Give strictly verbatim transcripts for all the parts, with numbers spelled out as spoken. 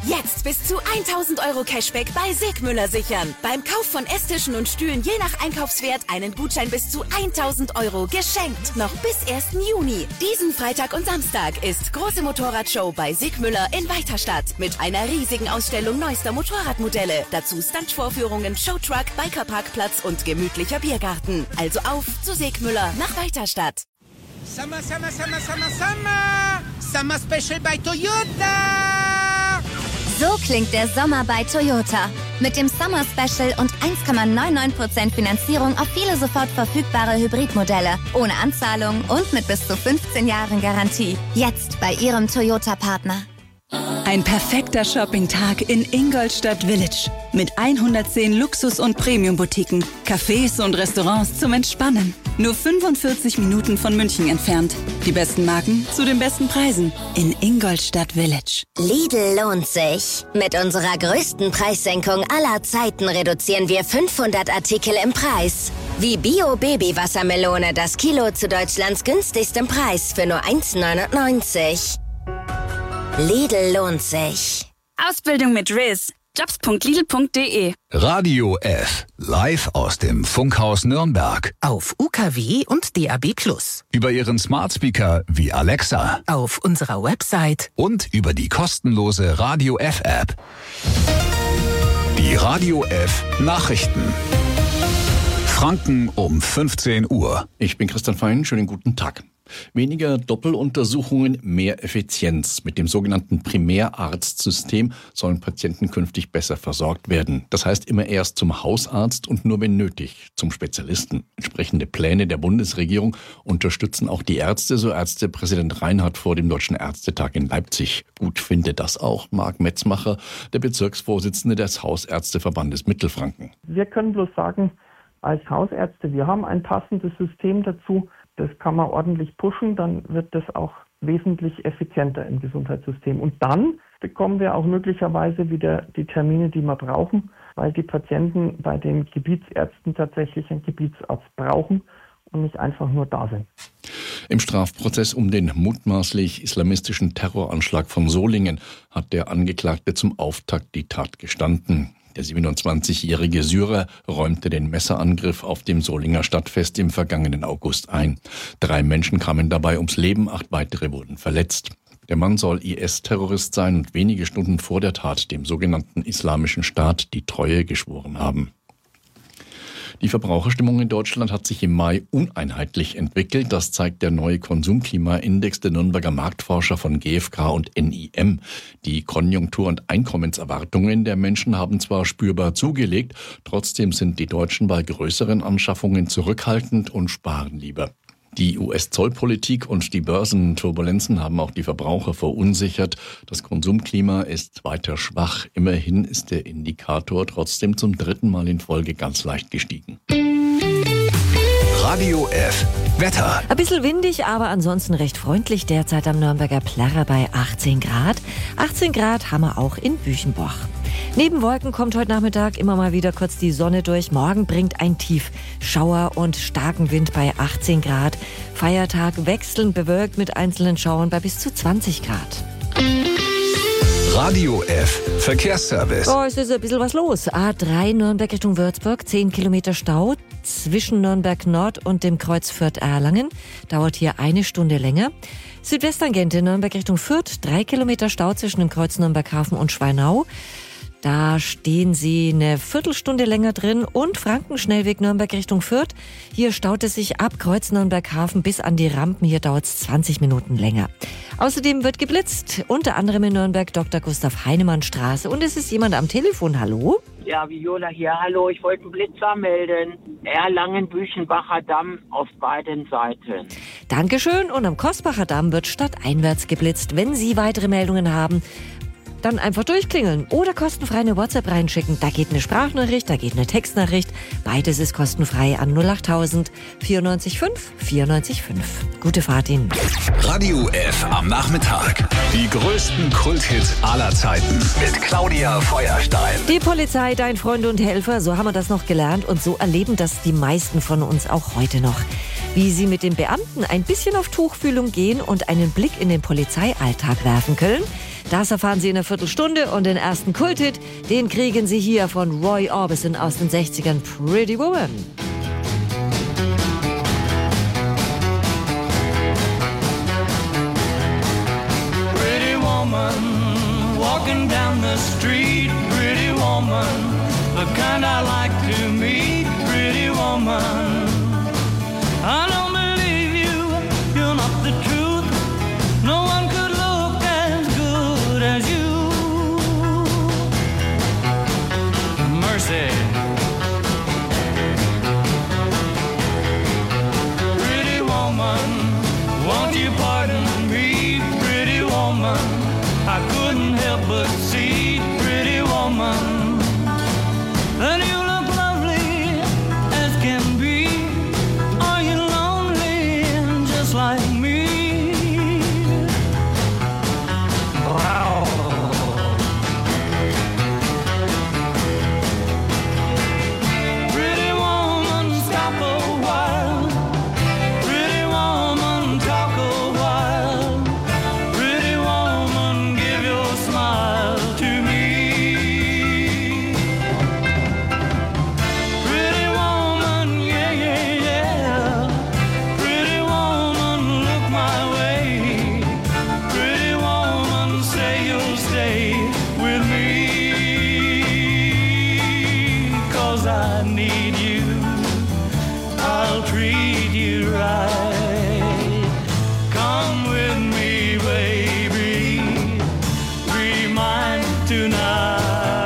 Jetzt bis zu tausend Euro Cashback bei Segmüller sichern. Beim Kauf von Esstischen und Stühlen je nach Einkaufswert einen Gutschein bis zu tausend Euro geschenkt. Noch bis ersten Juni. Diesen Freitag und Samstag ist große Motorradshow bei Segmüller in Weiterstadt. Mit einer riesigen Ausstellung neuester Motorradmodelle. Dazu Stuntvorführungen, Showtruck, Bikerparkplatz und gemütlicher Biergarten. Also auf zu Segmüller nach Weiterstadt. Summer, Summer, Summer, Summer, Summer! Summer Special bei Toyota! So klingt der Sommer bei Toyota. Mit dem Summer Special und eins Komma neunundneunzig Prozent Finanzierung auf viele sofort verfügbare Hybridmodelle. Ohne Anzahlung und mit bis zu fünfzehn Jahren Garantie. Jetzt bei Ihrem Toyota-Partner. Ein perfekter Shopping-Tag in Ingolstadt Village. Mit hundertzehn Luxus- und Premium-Boutiquen, Cafés und Restaurants zum Entspannen. Nur fünfundvierzig Minuten von München entfernt. Die besten Marken zu den besten Preisen in Ingolstadt Village. Lidl lohnt sich. Mit unserer größten Preissenkung aller Zeiten reduzieren wir fünfhundert Artikel im Preis. Wie Bio-Baby-Wassermelone, das Kilo zu Deutschlands günstigstem Preis für nur eins Komma neunundneunzig. Lidl lohnt sich. Ausbildung mit Riz. jobs punkt lidl punkt de. Radio F. Live aus dem Funkhaus Nürnberg. Auf U K W und D A B plus. Über Ihren Smart Speaker wie Alexa. Auf unserer Website. Und über die kostenlose Radio F App. Die Radio F Nachrichten. Franken um fünfzehn Uhr. Ich bin Christian Fein, schönen guten Tag. Weniger Doppeluntersuchungen, mehr Effizienz. Mit dem sogenannten Primärarztsystem sollen Patienten künftig besser versorgt werden. Das heißt immer erst zum Hausarzt und nur wenn nötig zum Spezialisten. Entsprechende Pläne der Bundesregierung unterstützen auch die Ärzte, so Ärztepräsident Reinhardt vor dem Deutschen Ärztetag in Leipzig. Gut findet das auch Marc Metzmacher, der Bezirksvorsitzende des Hausärzteverbandes Mittelfranken. Wir können bloß sagen, als Hausärzte, wir haben ein passendes System dazu. Das kann man ordentlich pushen, dann wird das auch wesentlich effizienter im Gesundheitssystem. Und dann bekommen wir auch möglicherweise wieder die Termine, die wir brauchen, weil die Patienten bei den Gebietsärzten tatsächlich einen Gebietsarzt brauchen und nicht einfach nur da sind. Im Strafprozess um den mutmaßlich islamistischen Terroranschlag von Solingen hat der Angeklagte zum Auftakt die Tat gestanden. Der siebenundzwanzigjährige Syrer räumte den Messerangriff auf dem Solinger Stadtfest im vergangenen August ein. Drei Menschen kamen dabei ums Leben, acht weitere wurden verletzt. Der Mann soll I S-Terrorist sein und wenige Stunden vor der Tat dem sogenannten Islamischen Staat die Treue geschworen haben. Die Verbraucherstimmung in Deutschland hat sich im Mai uneinheitlich entwickelt. Das zeigt der neue Konsumklimaindex der Nürnberger Marktforscher von G f K und N I M. Die Konjunktur- und Einkommenserwartungen der Menschen haben zwar spürbar zugelegt, trotzdem sind die Deutschen bei größeren Anschaffungen zurückhaltend und sparen lieber. Die U S-Zollpolitik und die Börsenturbulenzen haben auch die Verbraucher verunsichert. Das Konsumklima ist weiter schwach. Immerhin ist der Indikator trotzdem zum dritten Mal in Folge ganz leicht gestiegen. Radio F. Wetter. Ein bisschen windig, aber ansonsten recht freundlich. Derzeit am Nürnberger Plärrer bei achtzehn Grad. achtzehn Grad haben wir auch in Büchenboch. Neben Wolken kommt heute Nachmittag immer mal wieder kurz die Sonne durch. Morgen bringt ein Tief Schauer und starken Wind bei achtzehn Grad. Feiertag wechselnd bewölkt mit einzelnen Schauern bei bis zu zwanzig Grad. Radio F. Verkehrsservice. Oh, es ist ein bisschen was los. A drei Nürnberg Richtung Würzburg, zehn Kilometer Stau zwischen Nürnberg Nord und dem Kreuz Fürth-Erlangen. Dauert hier eine Stunde länger. Südwesttangente Nürnberg Richtung Fürth, drei Kilometer Stau zwischen dem Kreuz Nürnberg-Hafen und Schweinau. Da stehen Sie eine Viertelstunde länger drin. Und Frankenschnellweg Nürnberg Richtung Fürth. Hier staut es sich ab Kreuz Nürnberg-Hafen bis an die Rampen. Hier dauert es zwanzig Minuten länger. Außerdem wird geblitzt, unter anderem in Nürnberg Doktor Gustav Heinemann Straße. Und es ist jemand am Telefon. Hallo? Ja, Viola hier. Hallo, ich wollte einen Blitzer melden. Erlangen-Büchenbacher Damm auf beiden Seiten. Dankeschön. Und am Kosbacher Damm wird stadteinwärts geblitzt. Wenn Sie weitere Meldungen haben, dann einfach durchklingeln oder kostenfrei eine WhatsApp reinschicken. Da geht eine Sprachnachricht, da geht eine Textnachricht. Beides ist kostenfrei an null achttausend vierundneunzig fünf vierundneunzig fünf. Gute Fahrt Ihnen. Radio F am Nachmittag. Die größten Kulthits aller Zeiten mit Claudia Feuerstein. Die Polizei, dein Freund und Helfer, so haben wir das noch gelernt und so erleben das die meisten von uns auch heute noch. Wie sie mit den Beamten ein bisschen auf Tuchfühlung gehen und einen Blick in den Polizeialltag werfen können. Das erfahren Sie in einer Viertelstunde und den ersten Kulthit, den kriegen Sie hier von Roy Orbison aus den sechzigern, Pretty Woman. Pretty woman, walking down the street, pretty woman, the kind I like to meet, pretty woman. I don't believe you, you're not the truth. No one could look as good as you. Mercy. Pretty woman, won't you pardon me, pretty woman? I couldn't help but see, pretty woman, that you look lovely as can be. Are you lonely just like me? Wow. Pretty woman, stop a while. Pretty woman, talk a while. Pretty woman, give your smile to me. Pretty woman, yeah, yeah, yeah. Pretty woman, look my way. Pretty woman, say you'll stay with me. 'Cause I need you, I'll treat you right. Come with me, baby, be mine tonight.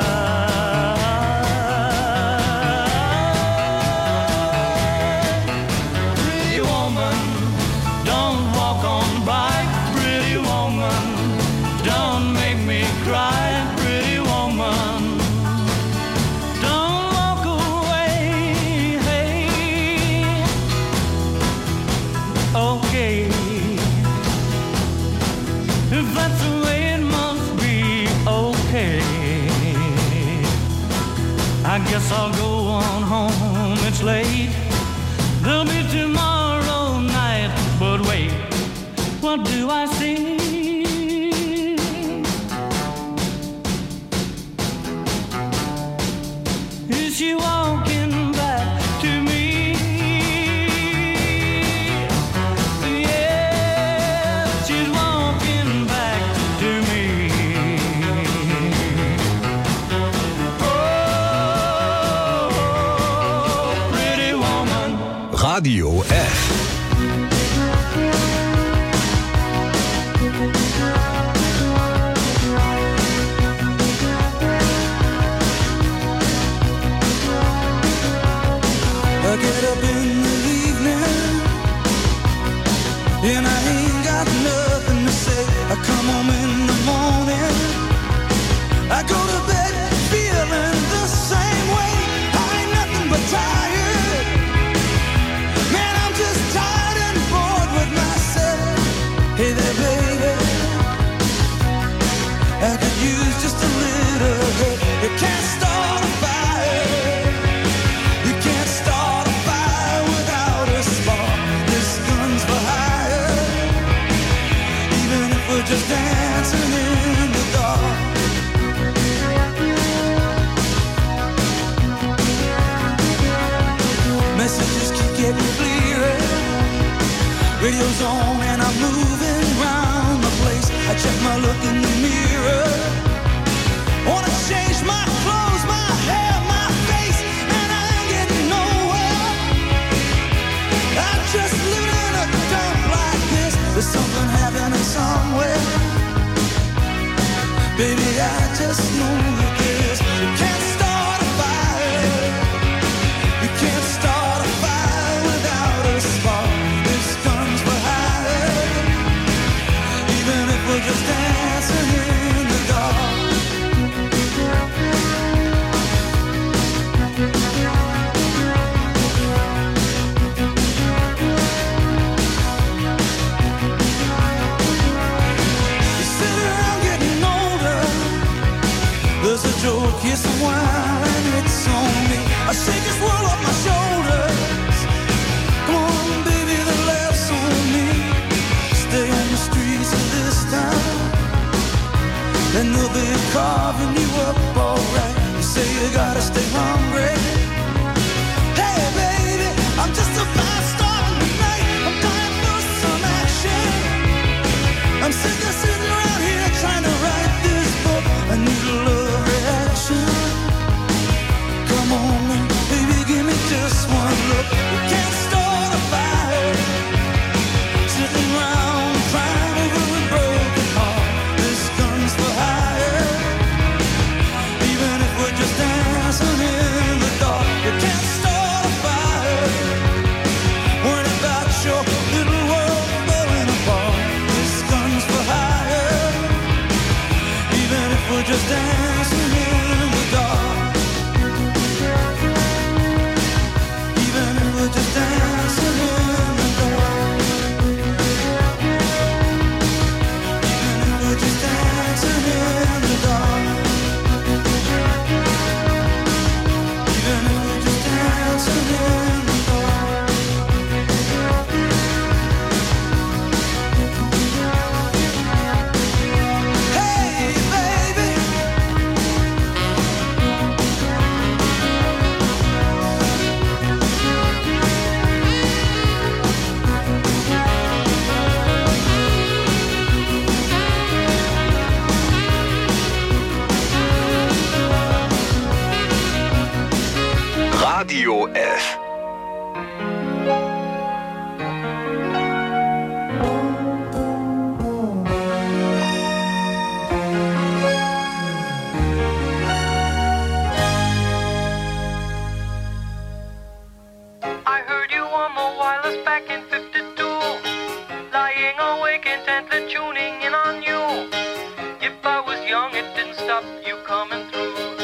Pretty woman, don't walk on by. Pretty woman, don't make me cry. Pretty woman, don't walk away. Hey, okay, if that's the way it must be, okay. I guess I'll go on home, it's late. There'll be tomorrow night, but wait, what do I see? Is she walking back to me? Yeah, she's walking back to me. Oh, pretty woman. Radio F. I get up in the evening and I ain't got nothing to say. I come home in the morning, I go to bed feeling the same way. I ain't nothing but tired. Man, I'm just tired and bored with myself. Hey there, baby, I could use just a little help. You can't start a fire. You can't start a fire without a spark. This gun's for hire. Even if we're just dancing in the dark. Messages keep getting clearer. Radio's on and I'm moving round the place. I check my look in the mirror. Wanna change my clothes, my hair, my face, and I ain't getting nowhere. I'm just living in a dump like this. There's something happening somewhere. Baby, I just know that this. You can't start a fire. You can't start a fire without a spark. This gun's for hire. Even if we're just dancing in the dark. You sit around getting older. There's a joke, here's some wine, and it's on me. I shake this world off my shoulders. Come on, baby, the laughs on me. Stay on the streets of this town. carving you up alright. You say you gotta stay hungry. Hey baby, I'm just a fast star tonight. I'm dying for some action. I'm sick of sitting around here trying to write this book. I need a love reaction. Come on, baby, give me just one look. You can't start a fire sitting around crying over a broken heart. This gun's for hire. Even if we're just dancing in the dark, you can't start a fire worrying about your little world falling apart. This gun's for hire. Even if we're just dancing in the dark. Even if we're just dancing in the dark. Even if we're just dancing in the dark. Even if we're just dancing in the dark. Hey baby, Radio F. I heard you on the wireless back in fifty-two, lying awake intently tuning in on you. If I was young, it didn't stop you coming through.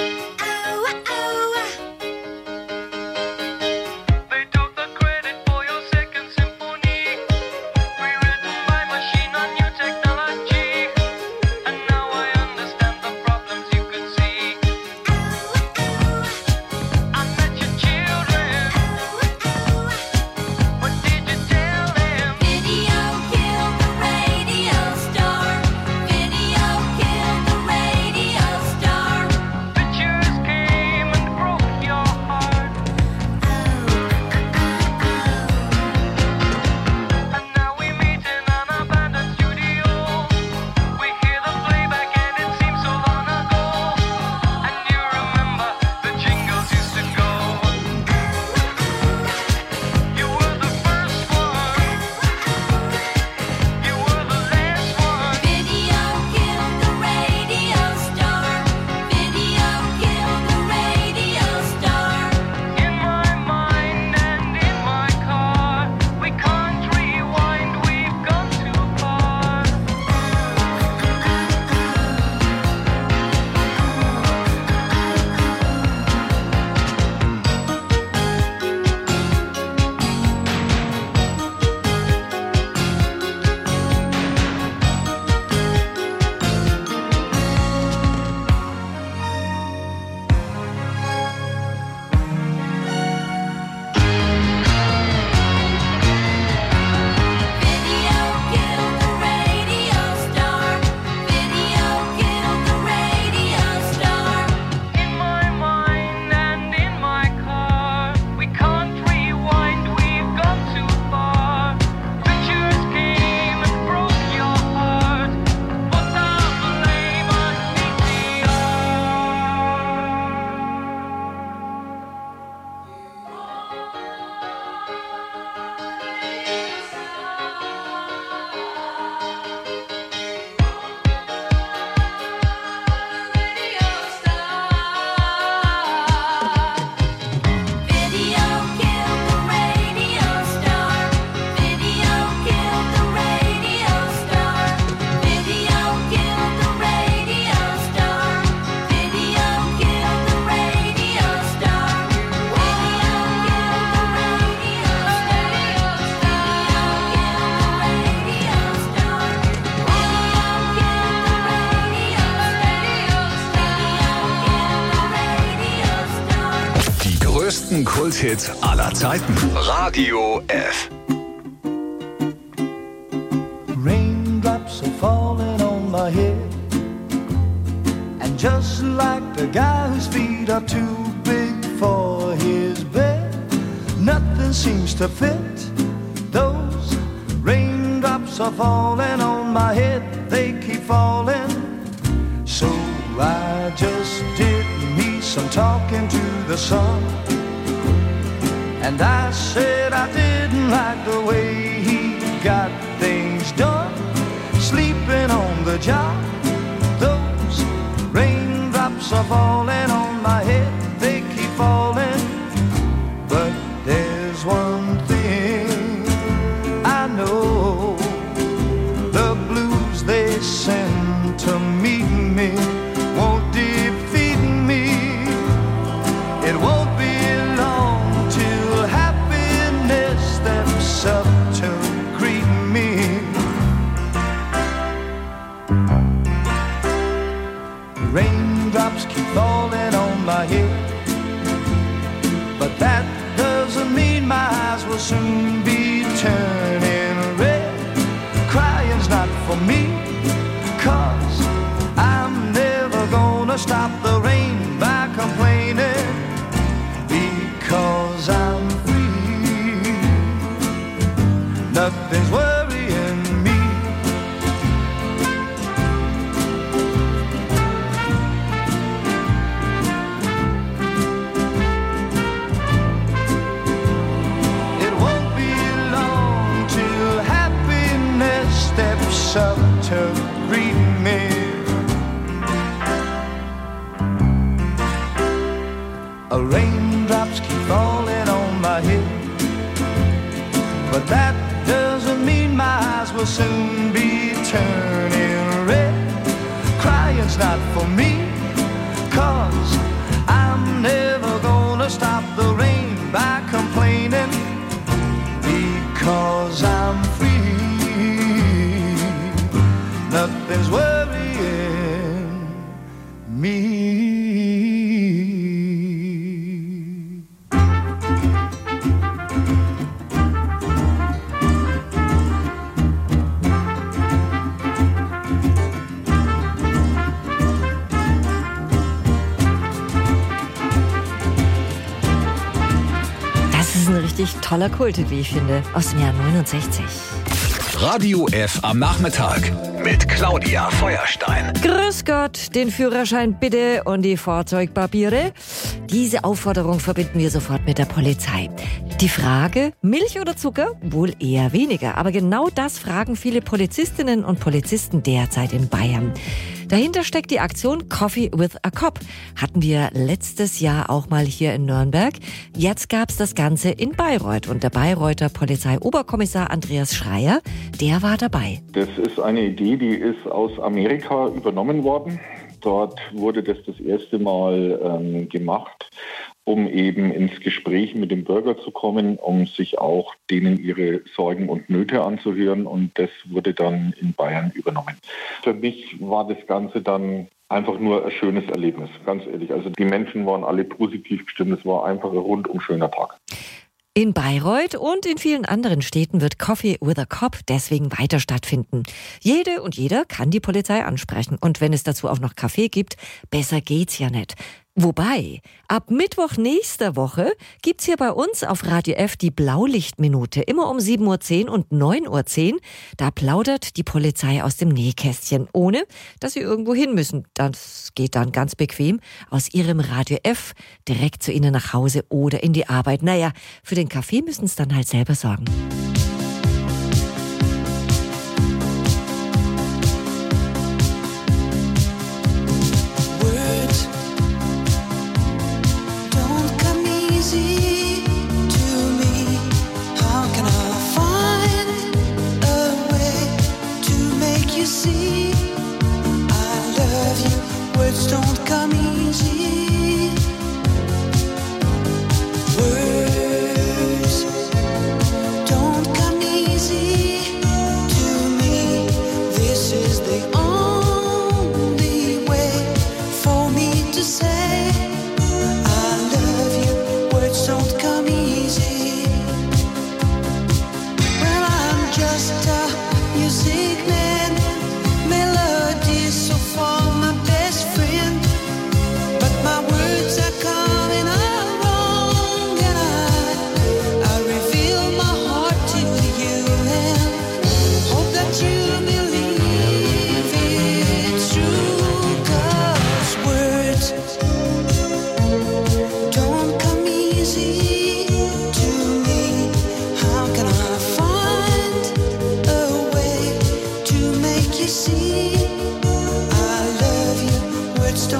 They took the credit for your second symphony, rewritten by machine on new technology. And now I understand the problems you could see. I met your children. What did you tell them? Video killed the radio star. Video killed the radio star. Pictures came and broke your heart. And now we meet in an abandoned studio. We hear the playback and it seems so long ago. And you remember the jingles used to go. You were the first one. You were the last one. Video killed the radio star. Video killed the radio star. In my mind and in my car, we can't rewind, we've gone too far. Video killed the radio star. Video killed the radio star. In my mind and in my car, we can't rewind, we've gone too far. Pictures came and broke your heart. Put the blame on V C R. Video killed the radio star. Video killed the radio star. Video killed the radio star. Video killed the radio star. Video killed the radio star. Die größten Kulthits aller Zeiten. Radio F. raindrops are falling on my head, and just just like the guy whose feet are too big for his bed. Nothing seems to fit. Those raindrops are falling on my head, they keep falling. So I just did me some talking to the sun, and I said I didn't like the way he got things done, sleeping on the job. Those raindrops are falling on my head, they keep falling. But there's one thing I know, the blues they send to meet me won't defeat me. It won't be long till happiness steps up to greet me. Raindrops keep falling on my head, but that doesn't mean my eyes will soon be turning red. Crying's not for me, 'cause I'm never gonna stop the rain by complaining, because I'm free. Nothing's worrying me. It won't be long till happiness steps up to greet me. Raindrops keep falling on my head, but that doesn't mean my eyes will soon be turning red. Crying's not for me, 'cause I'm never gonna stop the rain by complaining, because I'm free. Nothing's worrying me. Richtig toller Kult, wie ich finde, aus dem Jahr neunundsechzig. Radio F am Nachmittag mit Claudia Feuerstein. Grüß Gott, den Führerschein bitte und die Fahrzeugpapiere. Diese Aufforderung verbinden wir sofort mit der Polizei. Die Frage, Milch oder Zucker? Wohl eher weniger. Aber genau das fragen viele Polizistinnen und Polizisten derzeit in Bayern. Dahinter steckt die Aktion Coffee with a Cop. Hatten wir letztes Jahr auch mal hier in Nürnberg. Jetzt gab's das Ganze in Bayreuth. Und der Bayreuther Polizeioberkommissar Andreas Schreier, der war dabei. Das ist eine Idee, die ist aus Amerika übernommen worden. Dort wurde das das erste Mal ähm, gemacht, um eben ins Gespräch mit dem Bürger zu kommen, um sich auch denen ihre Sorgen und Nöte anzuhören. Und das wurde dann in Bayern übernommen. Für mich war das Ganze dann einfach nur ein schönes Erlebnis, ganz ehrlich. Also die Menschen waren alle positiv gestimmt. Es war einfach ein rundum schöner Tag. In Bayreuth und in vielen anderen Städten wird Coffee with a Cop deswegen weiter stattfinden. Jede und jeder kann die Polizei ansprechen. Und wenn es dazu auch noch Kaffee gibt, besser geht's ja nicht. Wobei, ab Mittwoch nächster Woche gibt's hier bei uns auf Radio F die Blaulichtminute. Immer um sieben Uhr zehn und neun Uhr zehn. Da plaudert die Polizei aus dem Nähkästchen, ohne dass sie irgendwo hin müssen. Das geht dann ganz bequem aus ihrem Radio F direkt zu Ihnen nach Hause oder in die Arbeit. Naja, für den Kaffee müssen es dann halt selber sorgen. Don't come easy. Words don't come easy to me. This is the only way for me to say I love you. Words don't come easy. Well, I'm just a music man. Melodies so far my best friend.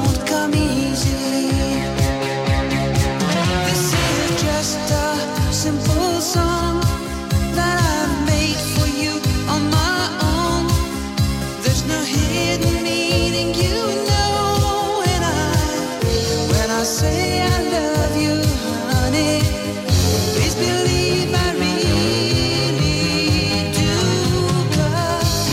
don't come easy. This is just a simple song that I made for you on my own. There's no hidden meaning, you know, when I when I say I love you, honey. Please believe I really do. 'Cause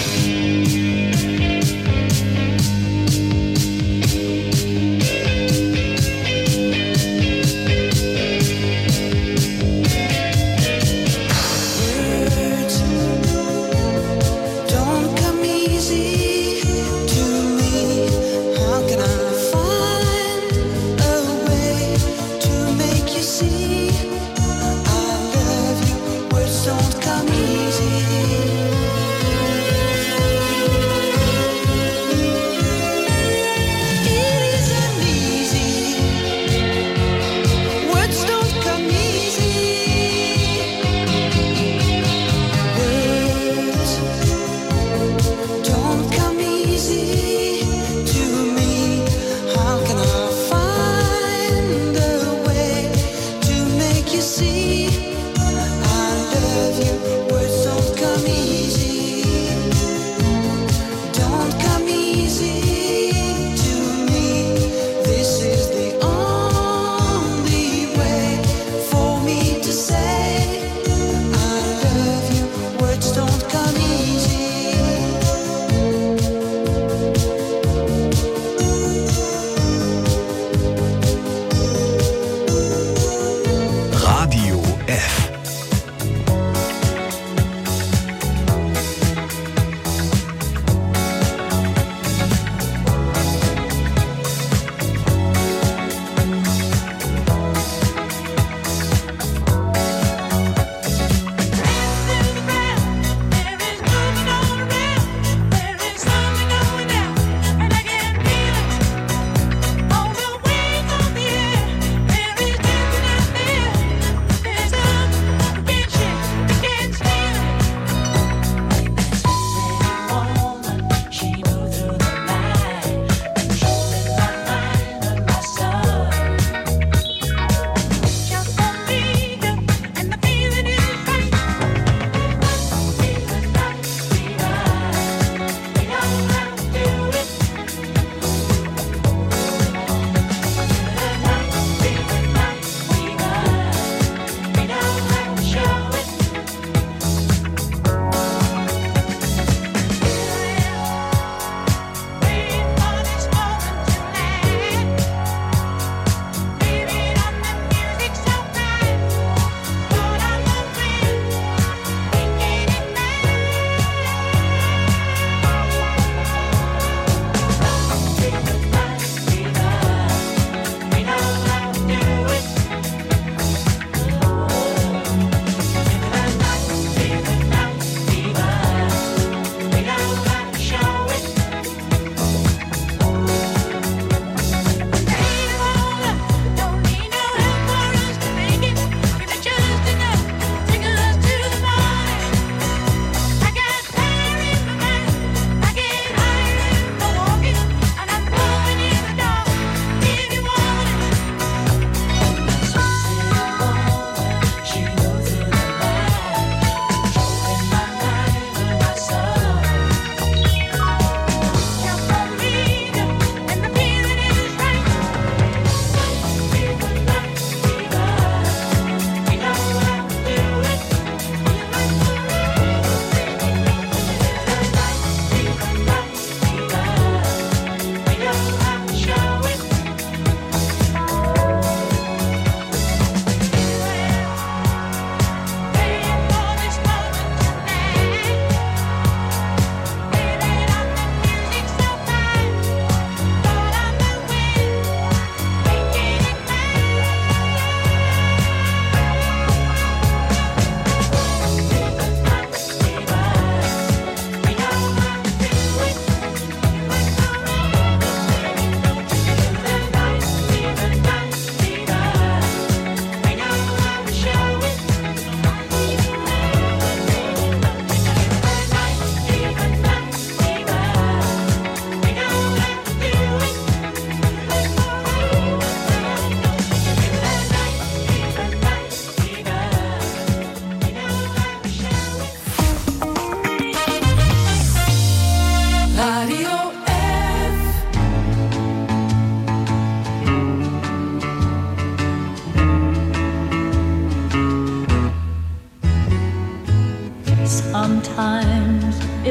words don't come easy to me. How can I find a way to make you see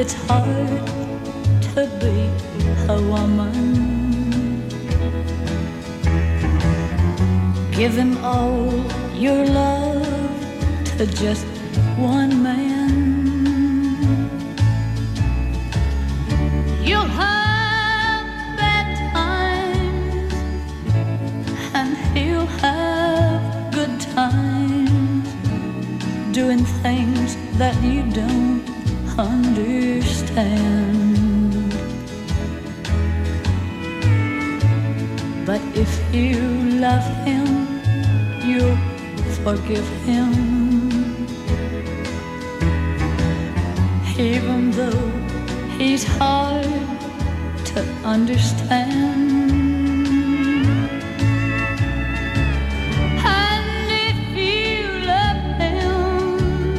it's hard to be a woman. Give him all your love to just one man. You'll have bad times and he'll have good times, doing things that you don't understand. But if you love him, you'll forgive him, even though he's hard to understand. And if you love him,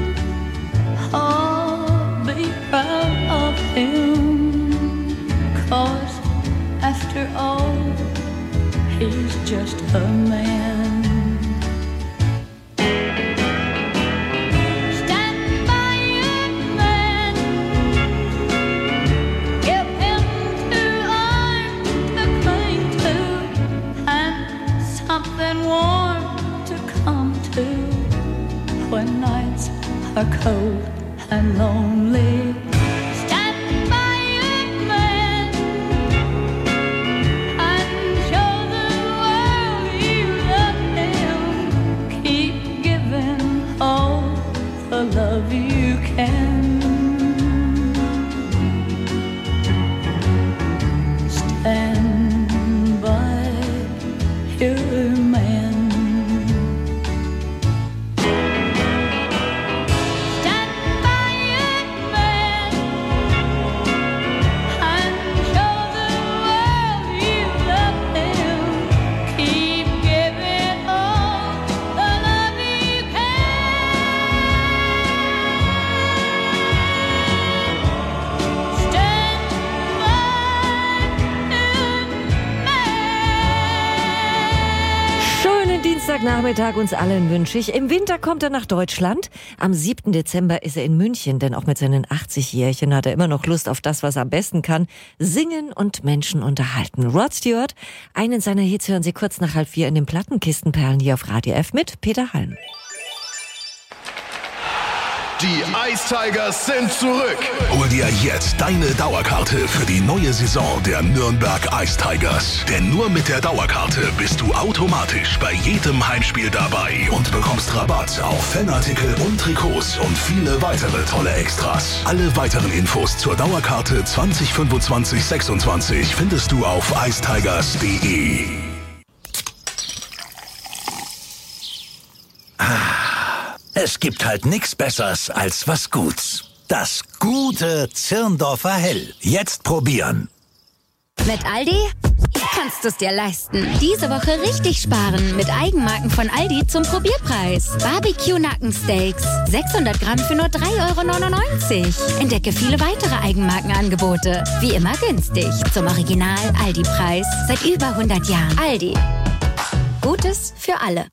oh, be proud of him, 'cause after all, he's just a man. When nights are cold and lonely, stand by your man and show the world you love him. Keep giving all the love you can. Stand by your man. Dienstagnachmittag uns allen wünsche ich. Im Winter kommt er nach Deutschland. Am siebten Dezember ist er in München, denn auch mit seinen achtzig-Jährchen hat er immer noch Lust auf das, was er am besten kann. Singen und Menschen unterhalten. Rod Stewart, einen seiner Hits hören Sie kurz nach halb vier in den Plattenkistenperlen hier auf Radio F mit Peter Halm. Die Ice Tigers sind zurück. Hol dir jetzt deine Dauerkarte für die neue Saison der Nürnberg Ice Tigers. Denn nur mit der Dauerkarte bist du automatisch bei jedem Heimspiel dabei und bekommst Rabatt auf Fanartikel und Trikots und viele weitere tolle Extras. Alle weiteren Infos zur Dauerkarte zwanzig fünfundzwanzig sechsundzwanzig findest du auf ice tigers punkt de. Es gibt halt nichts Besseres als was Guts. Das gute Zirndorfer Hell. Jetzt probieren. Mit Aldi kannst du es dir leisten. Diese Woche richtig sparen mit Eigenmarken von Aldi zum Probierpreis. Barbecue Nackensteaks, sechshundert Gramm für nur drei Euro neunundneunzig. Entdecke viele weitere Eigenmarkenangebote. Wie immer günstig. Zum Original Aldi-Preis. Seit über hundert Jahren. Aldi. Gutes für alle.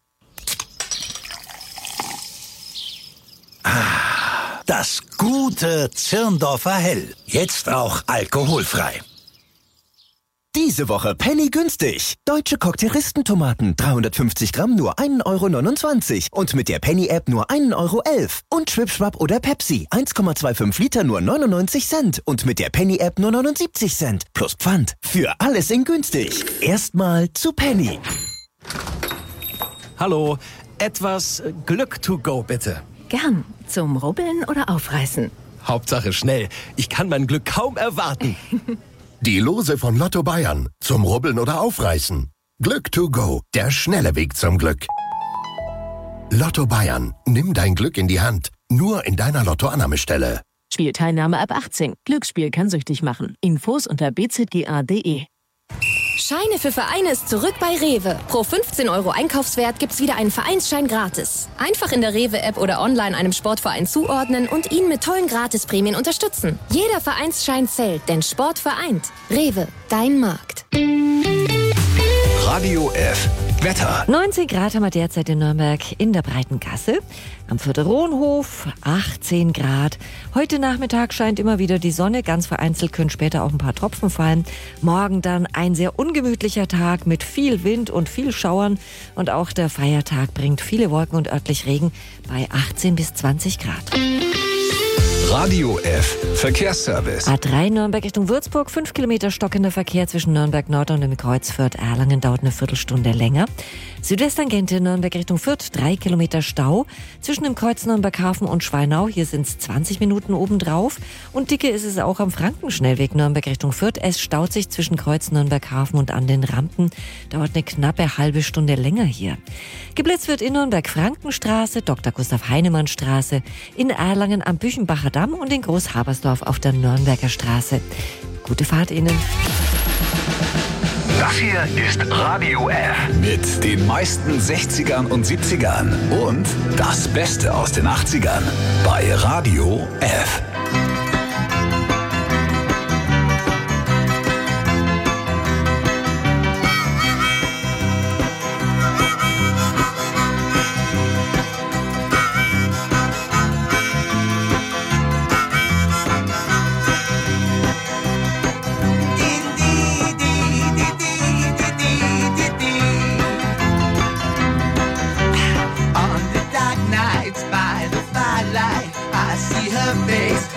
Das gute Zirndorfer Hell. Jetzt auch alkoholfrei. Diese Woche Penny günstig. Deutsche Cocktailistentomaten dreihundertfünfzig Gramm nur ein Euro neunundzwanzig. Und mit der Penny-App nur ein Euro elf. Und Schwipschwapp oder Pepsi eins Komma fünfundzwanzig Liter nur neunundneunzig Cent. Und mit der Penny-App nur neunundsiebzig Cent. Plus Pfand. Für alles in günstig. Erstmal zu Penny. Hallo, etwas Glück to go bitte. Gern. Zum Rubbeln oder Aufreißen? Hauptsache schnell. Ich kann mein Glück kaum erwarten. Die Lose von Lotto Bayern. Zum Rubbeln oder Aufreißen. Glück to go. Der schnelle Weg zum Glück. Lotto Bayern. Nimm dein Glück in die Hand. Nur in deiner Lottoannahmestelle. Spielteilnahme ab achtzehn. Glücksspiel kann süchtig machen. Infos unter b z g a punkt d e. Scheine für Vereine ist zurück bei Rewe. Pro fünfzehn Euro Einkaufswert gibt's wieder einen Vereinsschein gratis. Einfach in der Rewe-App oder online einem Sportverein zuordnen und ihn mit tollen Gratisprämien unterstützen. Jeder Vereinsschein zählt, denn Sport vereint. Rewe, dein Markt. Radio F. Wetter. neunzehn Grad haben wir derzeit in Nürnberg in der Breiten Gasse. Am Förderonhof achtzehn Grad. Heute Nachmittag scheint immer wieder die Sonne. Ganz vereinzelt können später auch ein paar Tropfen fallen. Morgen dann ein sehr ungemütlicher Tag mit viel Wind und viel Schauern. Und auch der Feiertag bringt viele Wolken und örtlich Regen bei achtzehn bis zwanzig Grad. Radio F. Verkehrsservice. A drei Nürnberg Richtung Würzburg, fünf Kilometer stockender Verkehr zwischen Nürnberg Nord und dem Kreuz Fürth-Erlangen dauert eine Viertelstunde länger. Südwesttangente Nürnberg Richtung Fürth, drei Kilometer Stau zwischen dem Kreuz Nürnberg-Hafen und Schweinau. Hier sind es zwanzig Minuten obendrauf. Und dicke ist es auch am Frankenschnellweg Nürnberg Richtung Fürth. Es staut sich zwischen Kreuz Nürnberg-Hafen und an den Rampen. Dauert eine knappe halbe Stunde länger hier. Geblitzt wird in Nürnberg Frankenstraße, Doktor Gustav Heinemann Straße, in Erlangen am Büchenbacher Damm und in Großhabersdorf auf der Nürnberger Straße. Gute Fahrt Ihnen. Das hier ist Radio F. Mit den meisten sechzigern und siebzigern und das Beste aus den achtzigern bei Radio F. On the dark nights by the firelight, I see her face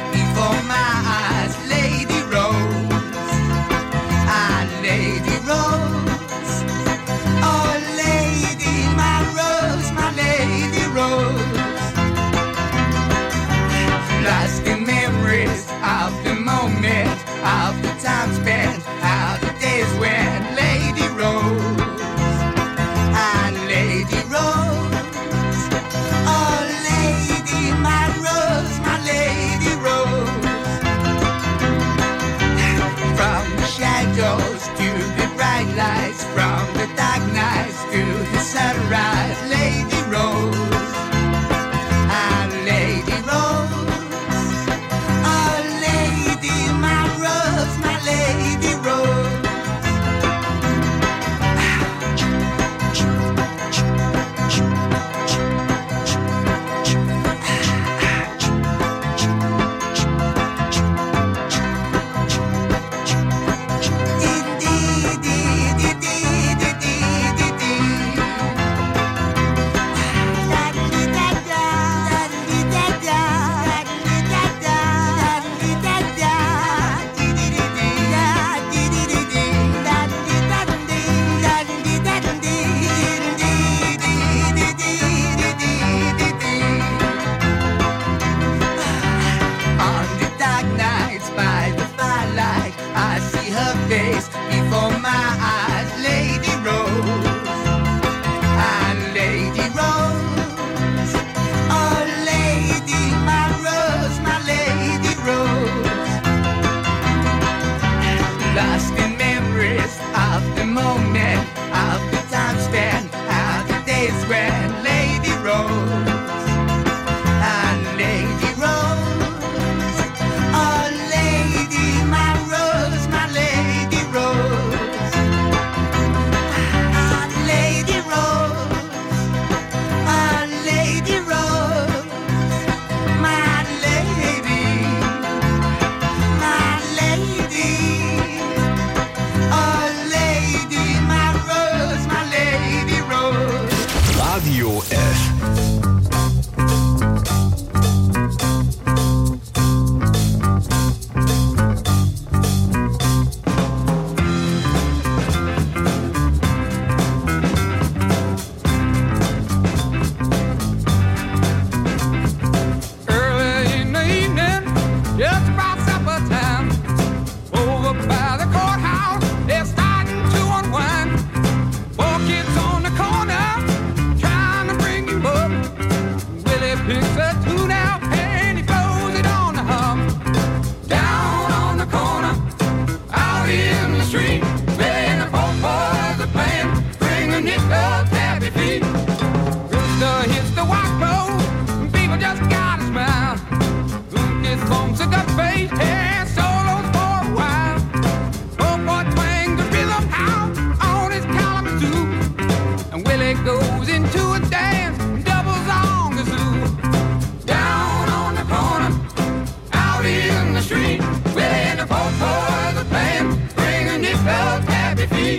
it goes into a dance, doubles on the zoo. Down on the corner, out in the street, Willie and the poor boys are playing, bringing it up happy feet.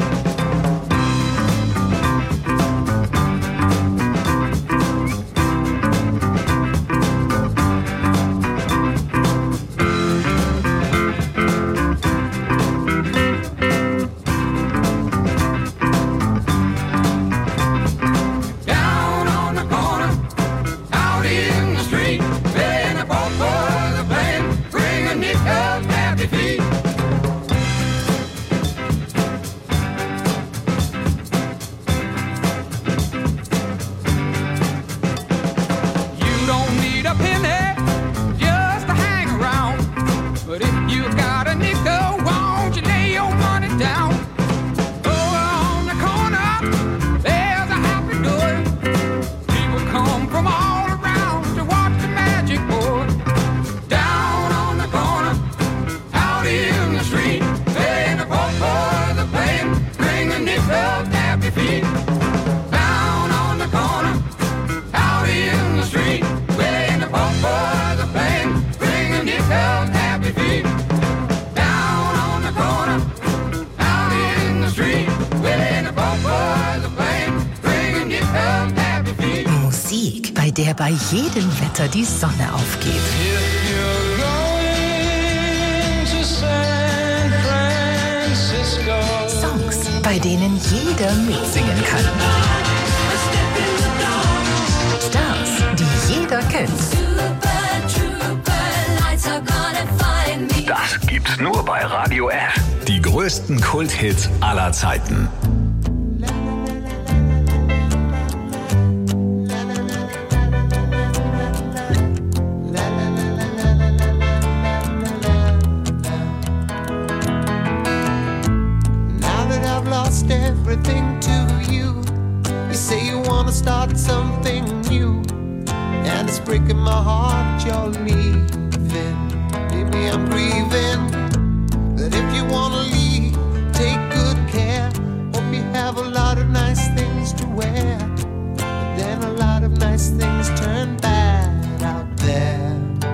Musik, bei der bei jedem Wetter die Sonne aufgeht. Songs, bei denen jeder mitsingen kann. Stars, die jeder kennt. Das gibt's nur bei Radio F. Die größten Kulthits aller Zeiten. Everything to you. You say you wanna start something new, and it's breaking my heart you're leaving. Baby, I'm grieving. But if you wanna leave, take good care. Hope you have a lot of nice things to wear. But then a lot of nice things turn bad out there.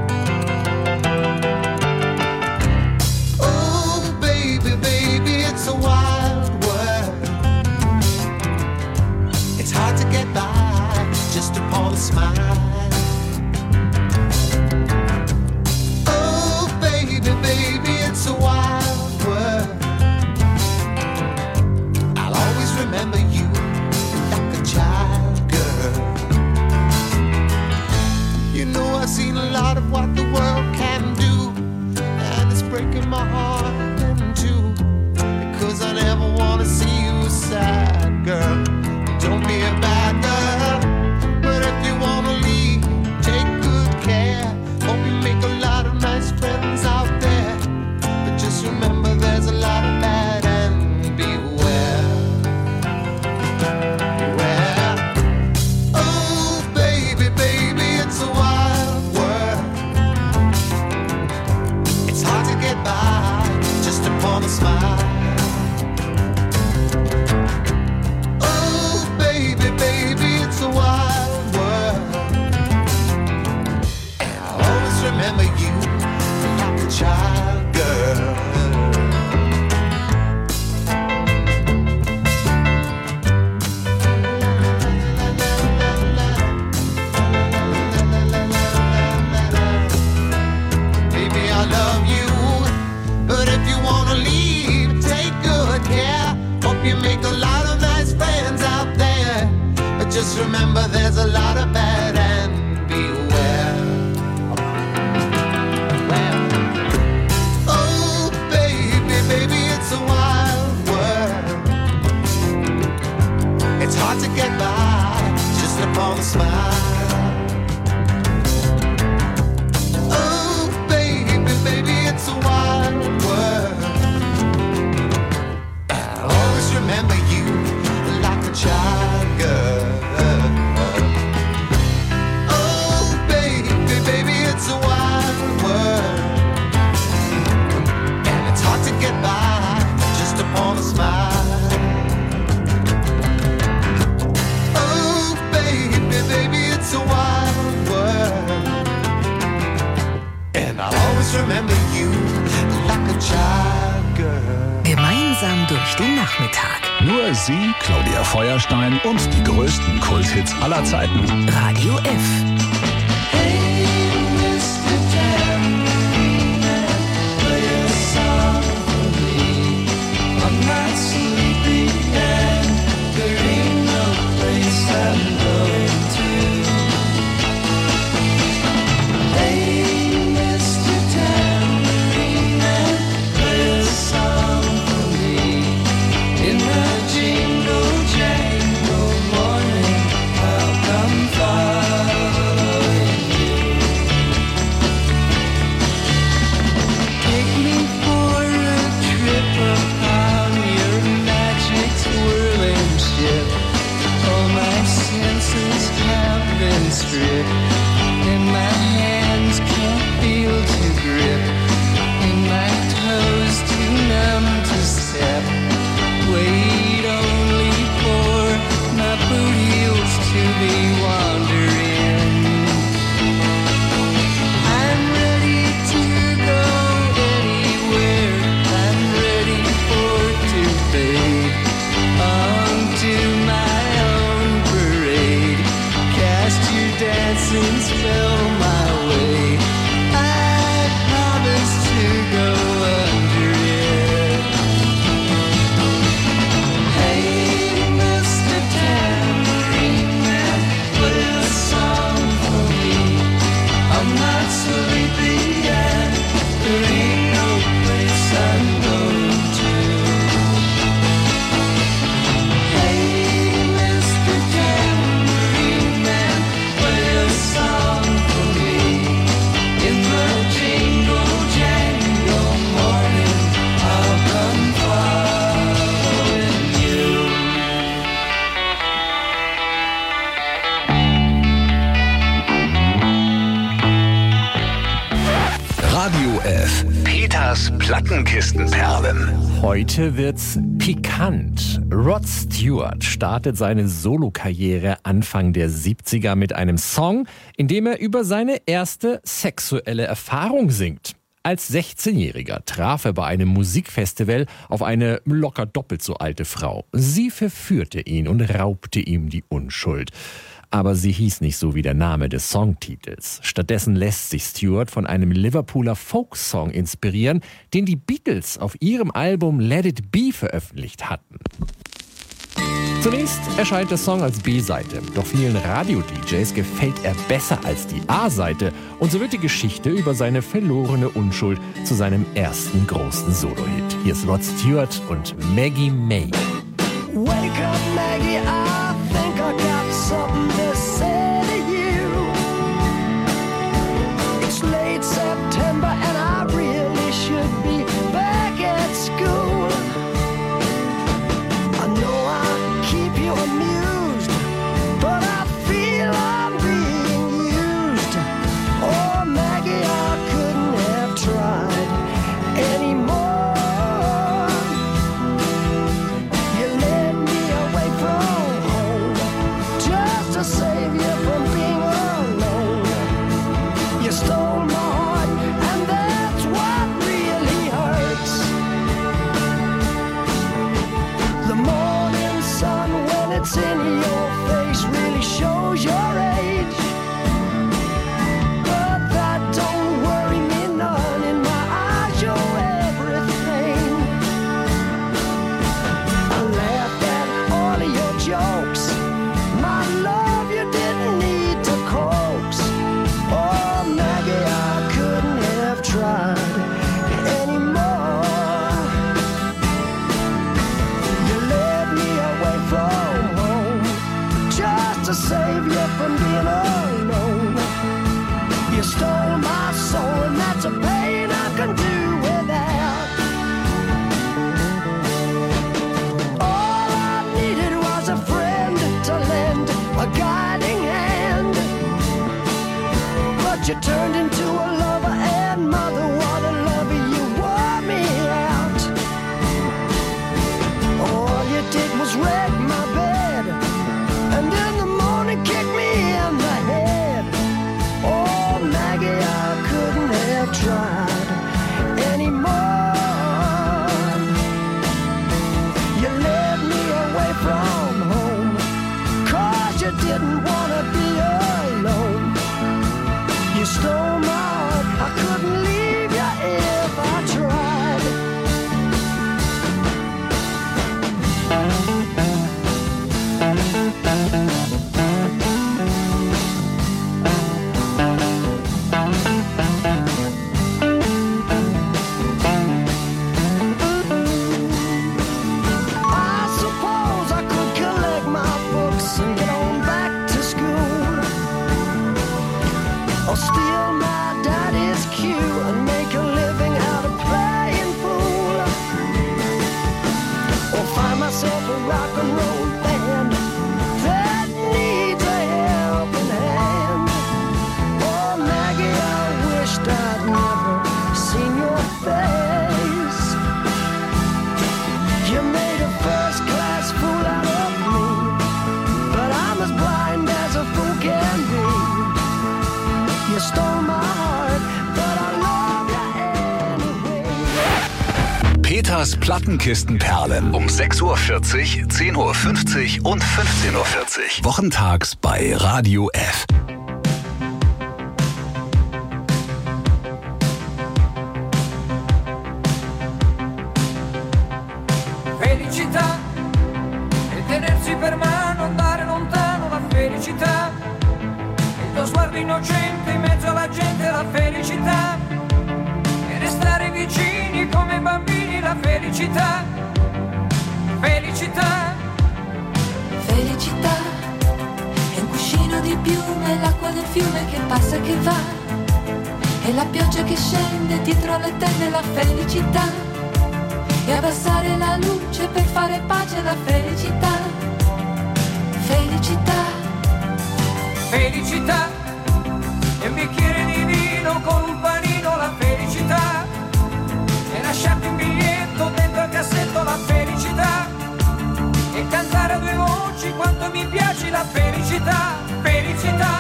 Oh, baby, baby, it's a wild world. It's hard to get by just upon a smile. Oh, baby, baby, it's a wild world. I'll always remember you like a child, girl. You know I've seen a lot of what the world can do, and it's breaking my heart in two, because I never wanna see you sad, girl. Don't be a bad girl, but if you wanna leave, take good care. Hope you make a lot of nice friends out there, but just remember there's a lot of bad and beware. Beware. Oh, baby, baby, it's a wild world. It's hard to get by just upon a smile. Baby, baby, it's a wild world. And I'll always remember you like a child, girl. Baby, I love you, but if you wanna leave, take good care. Hope you make a lot of nice friends out there, but just remember there's a lot of bad and beware. Well, oh, baby, baby, it's a wild world. It's hard to get by just upon a smile. Oh, baby, baby, it's a wild world. I'll always remember you like a child, girl. Oh, baby, baby, it's a wild world, and it's hard to get by just upon a smile. just remember you like a child, girl. Gemeinsam durch den Nachmittag. Nur sie, Claudia Feuerstein und die größten Kulthits aller Zeiten. Radio F. Plattenkistenperlen. Heute wird's pikant. Rod Stewart startet seine Solokarriere Anfang der siebziger mit einem Song, in dem er über seine erste sexuelle Erfahrung singt. Als sechzehnjähriger traf er bei einem Musikfestival auf eine locker doppelt so alte Frau. Sie verführte ihn und raubte ihm die Unschuld. Aber sie hieß nicht so wie der Name des Songtitels. Stattdessen lässt sich Stewart von einem Liverpooler Folksong inspirieren, den die Beatles auf ihrem Album Let It Be veröffentlicht hatten. Zunächst erscheint der Song als B-Seite, doch vielen Radio-D Js gefällt er besser als die A-Seite und so wird die Geschichte über seine verlorene Unschuld zu seinem ersten großen Solo-Hit. Hier ist Rod Stewart und Maggie May. Wake up, Maggie, I think I got something to say to you. It's late September and I really should be back at school. I know I keep you amused, but I feel I'm being used. Oh, Maggie, I couldn't have tried anymore. To save you from being alone. You stole my heart, and that's what really hurts. The morning sun, when it's in your face, really shows your age. But that don't worry me none. In my eyes, you're everything. I laughed at all of your jokes. My love, you didn't need to coax. Oh, Maggie, I couldn't have tried anymore. You led me away from home just to save you from being alone. You stole my soul, and that's a pain I can do without. All I needed was a friend to lend a guiding hand, but you turned into a lover and mother. What a lover, you wore me out. All you did was wreck my bed, and in the morning kick me in the head. Oh, Maggie, I couldn't have tried didn't wanna be alone. You stole my heart, I couldn't leave you if I tried. I suppose I could collect my books and get on back to school, or steal my daddy's cue and make a living out of playing pool, or find myself a rock and roll band that needs a helping hand. Oh Maggie, I wished I'd never seen your face. You made a first class fool out of me, but I'm as blind as a fool can be. You stole my heart, but I love you anyway. Peters Plattenkistenperlen um sechs Uhr vierzig, zehn Uhr fünfzig und fünfzehn Uhr vierzig. Wochentags bei Radio F. Felicità e tenersi per mano, andare lontano, la felicità, il tuo sguardo innocente in mezzo alla gente, la felicità, e restare vicini come bambini, la felicità, felicità. Felicità è un cuscino di piume, l'acqua del fiume che passa e che va, e la pioggia che scende dietro le tende, la felicità, e abbassare la luce per fare pace, la felicità, felicità. Felicità e un bicchiere di vino con un panino, la felicità, e lasciarti un biglietto dentro al cassetto, la felicità, e cantare a due voci quanto mi piace, la felicità, felicità.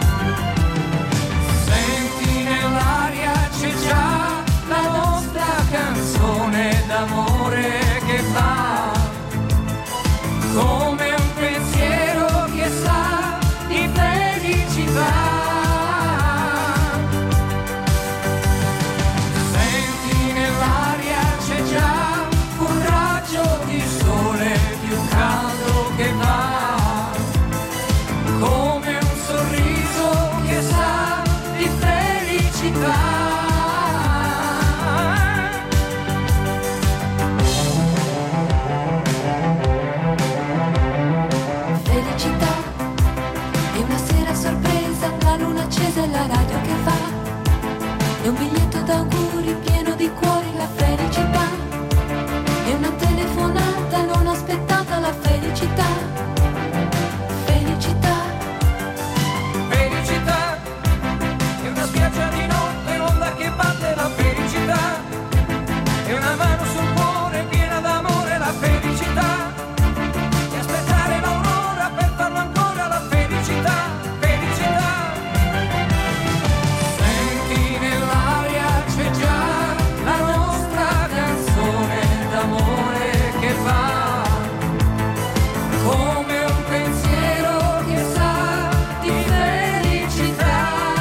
Senti nell'aria c'è già la nostra canzone d'amore che va, come un pensiero che sa di felicità. Senti nell'aria c'è già un raggio di sole più caldo che va, come un sorriso che sa di felicità. Felicità è una sera sorpresa, la luna accesa e la radio che va, è un biglietto d'auguri pieno di cuori, la felicità, è una telefonata non aspettata, la felicità, felicità. Felicità è una spiaggia di notte, l'onda che batte, la felicità, è una mano sul cuore piena d'amore, la felicità, e aspettare l'aurora per farlo ancora, la felicità, felicità. Senti nell'aria c'è già la nostra canzone d'amore che va, come un pensiero che sa di felicità.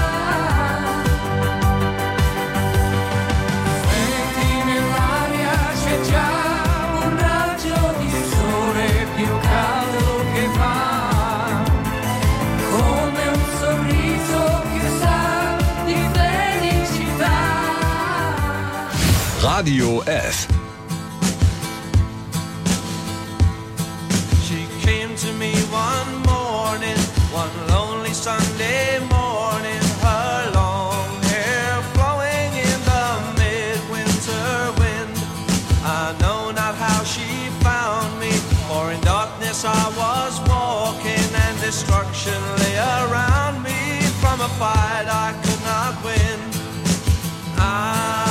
Senti nell'aria c'è già un raggio di sole più caldo che va, come un sorriso che sa di felicità. Radio F. She came to me one morning, one lonely Sunday morning, her long hair flowing in the midwinter wind. I know not how she found me, for in darkness I was walking and destruction lay around me from a fight I could not win. I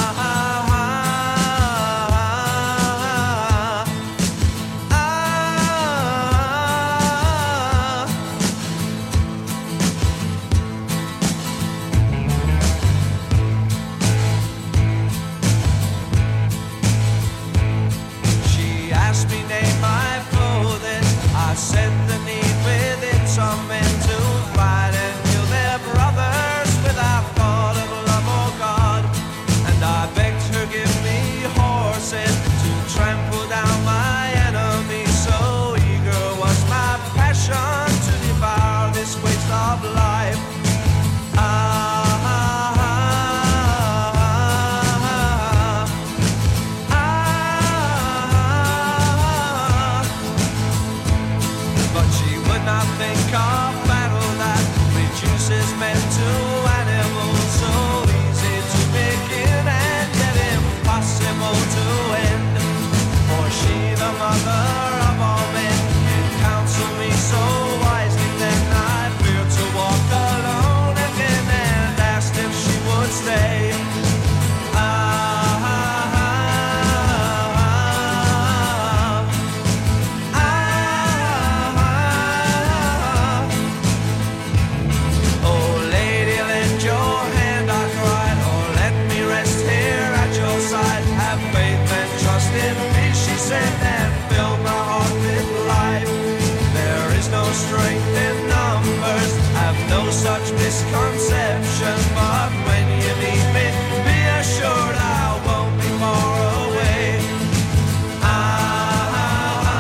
said the need within some men She would not think of battle that reduces men to animals, so easy to begin and yet impossible to end. For she, the mother of all men, can counsel me so wisely. Then I feared to walk alone again and asked if she would stay. And fill my heart with life. There is no strength in numbers, have no such misconception. But when you meet me, be assured I won't be far away. Ah, ah,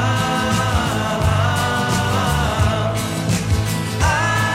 ah,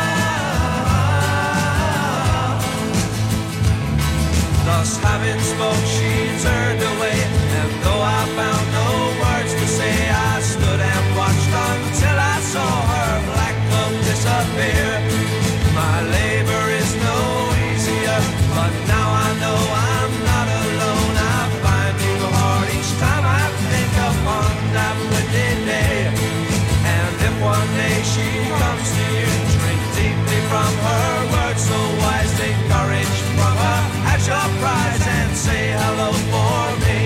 ah. Thus having spoke, she turned away, and though I found no to say, I stood and watched until I saw her black cloak disappear. My labor is no easier, but now I know I'm not alone. I find you hard each time I think upon that wicked day. And if one day she comes to you, drink deeply from her words so wise, take courage from her at your prize and say hello for me.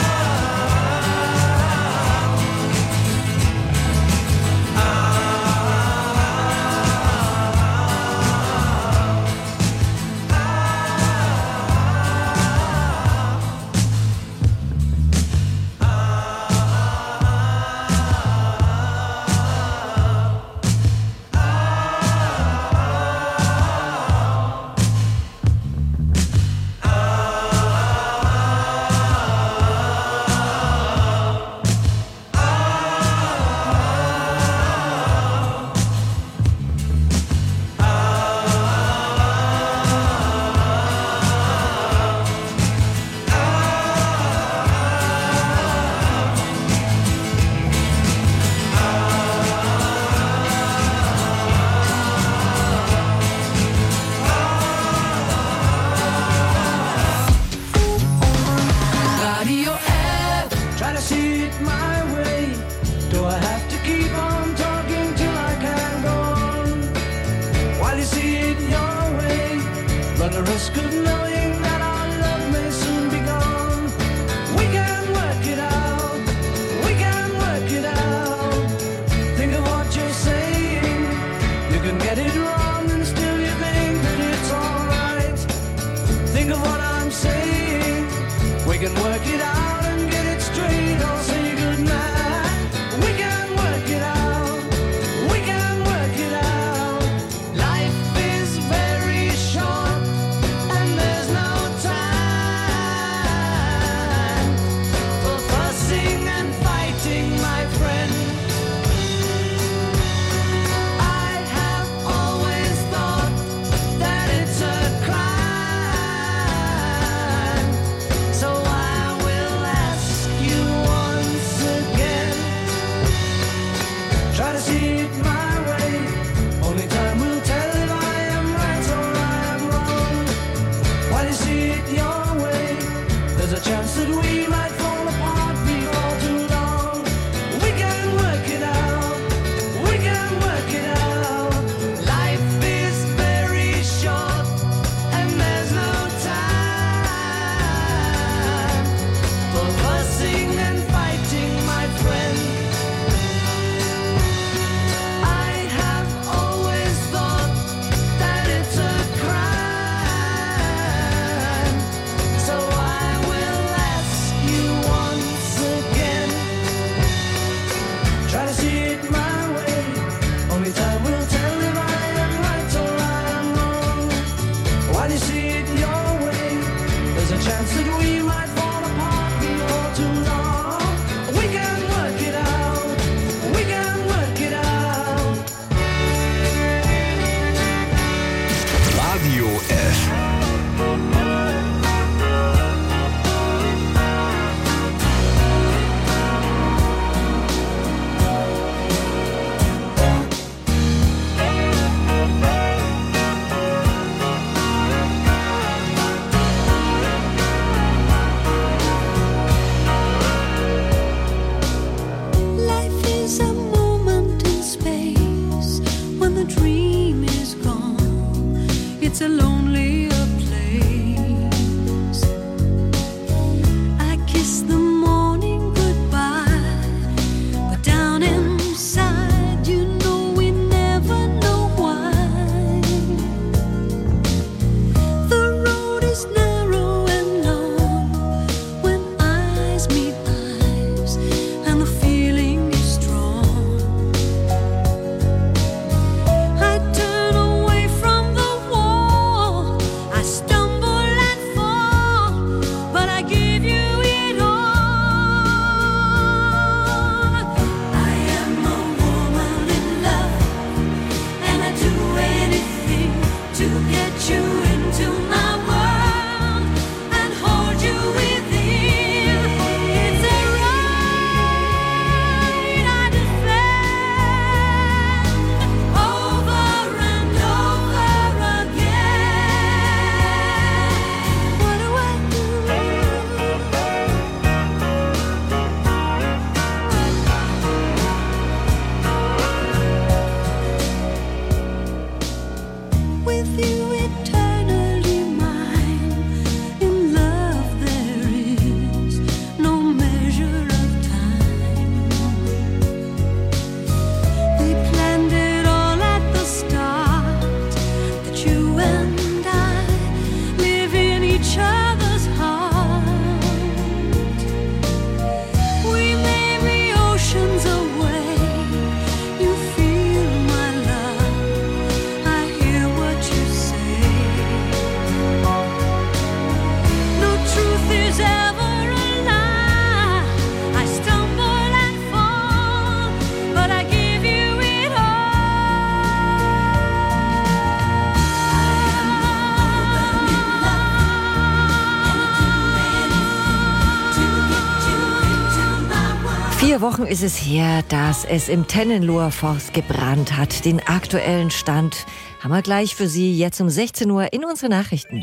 Ah Vier Wochen ist es her, dass es im Tennenloher Forst gebrannt hat. Den aktuellen Stand haben wir gleich für Sie jetzt um sechzehn Uhr in unsere Nachrichten.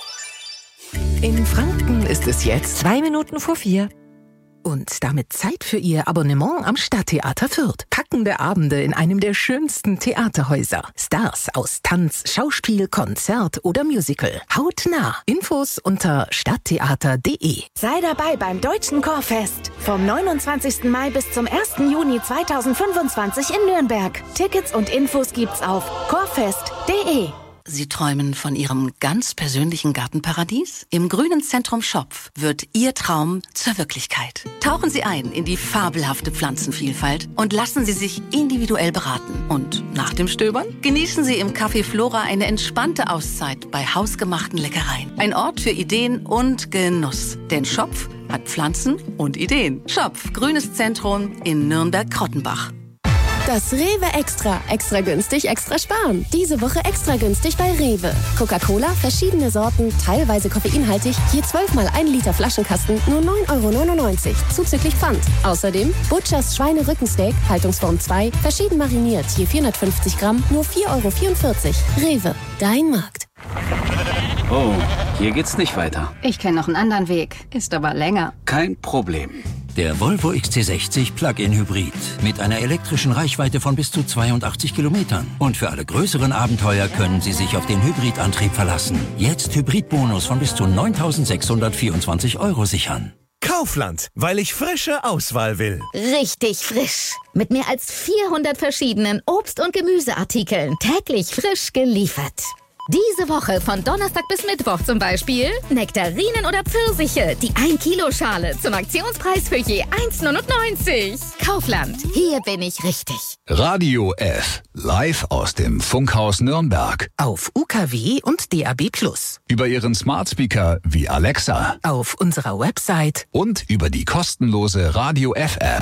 In Franken ist es jetzt zwei Minuten vor vier. Und damit Zeit für Ihr Abonnement am Stadttheater Fürth. Packende Abende in einem der schönsten Theaterhäuser. Stars aus Tanz, Schauspiel, Konzert oder Musical. Hautnah. Infos unter stadttheater punkt de. Sei dabei beim Deutschen Chorfest. Vom neunundzwanzigsten Mai bis zum ersten Juni zweitausendfünfundzwanzig in Nürnberg. Tickets und Infos gibt's auf chorfest punkt de. Sie träumen von Ihrem ganz persönlichen Gartenparadies? Im Grünen Zentrum Schopf wird Ihr Traum zur Wirklichkeit. Tauchen Sie ein in die fabelhafte Pflanzenvielfalt und lassen Sie sich individuell beraten. Und nach dem Stöbern genießen Sie im Café Flora eine entspannte Auszeit bei hausgemachten Leckereien. Ein Ort für Ideen und Genuss. Denn Schopf hat Pflanzen und Ideen. Schopf, Grünes Zentrum in Nürnberg-Krottenbach. Das Rewe Extra. Extra günstig, extra sparen. Diese Woche extra günstig bei Rewe. Coca-Cola, verschiedene Sorten, teilweise koffeinhaltig, je zwölf mal ein Liter Flaschenkasten, nur neun Euro neunundneunzig, zuzüglich Pfand. Außerdem Butchers Schweinerückensteak, Haltungsform zwei, verschieden mariniert, je vierhundertfünfzig Gramm, nur vier Euro vierundvierzig. Rewe, dein Markt. Oh, hier geht's nicht weiter. Ich kenne noch einen anderen Weg, ist aber länger. Kein Problem. Der Volvo X C sechzig Plug-in Hybrid mit einer elektrischen Reichweite von bis zu zweiundachtzig Kilometern. Und für alle größeren Abenteuer können Sie sich auf den Hybridantrieb verlassen. Jetzt Hybridbonus von bis zu neuntausendsechshundertvierundzwanzig Euro sichern. Kaufland, weil ich frische Auswahl will. Richtig frisch. Mit mehr als vierhundert verschiedenen Obst- und Gemüseartikeln. Täglich frisch geliefert. Diese Woche von Donnerstag bis Mittwoch zum Beispiel Nektarinen oder Pfirsiche, die ein Kilo Schale zum Aktionspreis für je eins neunundneunzig. Kaufland, hier bin ich richtig. Radio F, live aus dem Funkhaus Nürnberg. Auf U K W und D A B plus. Über Ihren Smart Speaker wie Alexa. Auf unserer Website. Und über die kostenlose Radio F App.